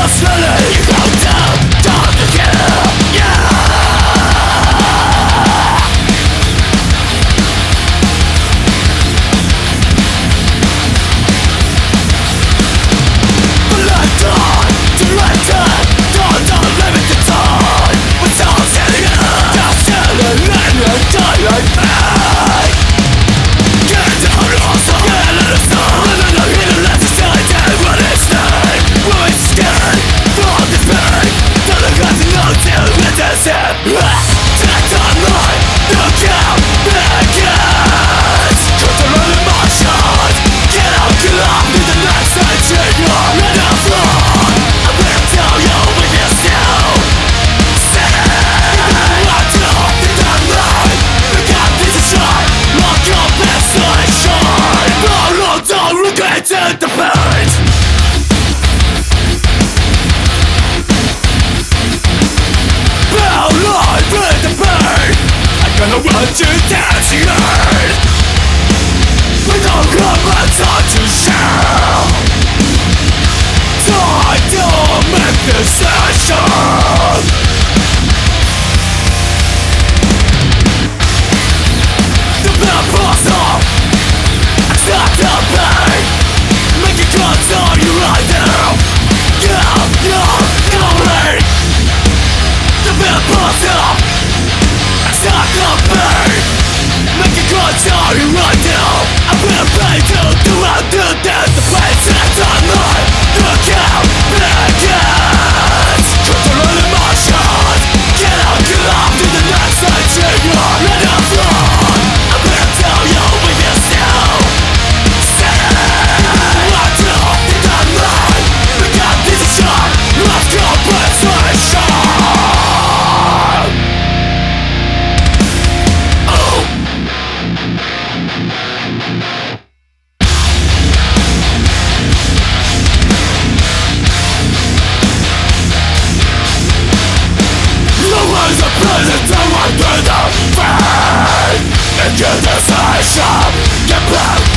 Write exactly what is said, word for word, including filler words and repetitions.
To the point. Bow live with the pain. I'm gonna run to dance the earth. We don't have a time to share. Time to make this session. The bell falls off. Accept the pain. Make it close on you right now. Yeah, yeah, going. The bell falls off. Accept the pain. Make it close on you right now. I'm gonna pay to do out to death. The pain sets on mine. The count begins. Control emotions. Get out, get off to the next stage. Let it flow. I'm gonna tell you with yourself. Into the session, get back.